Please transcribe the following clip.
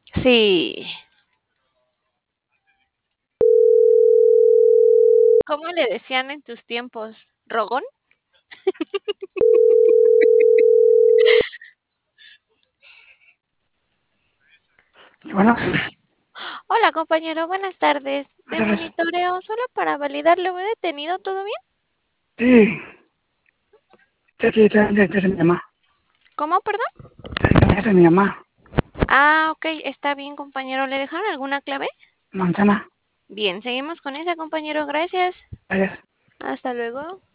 Sí. ¿Cómo le decían en tus tiempos? ¿Rogón? Bueno, Hola, compañero, buenas tardes. De buenas tardes. monitoreo, solo para validar, ¿le he detenido? ¿Todo bien? Sí, estoy aquí desde mi mamá. ¿Cómo, perdón? Estoy en casa de mi mamá. Ah, ok, está bien, compañero. ¿Le dejaron alguna clave? Manzana. Bien, seguimos con esa, compañero. Gracias. Gracias. Hasta luego.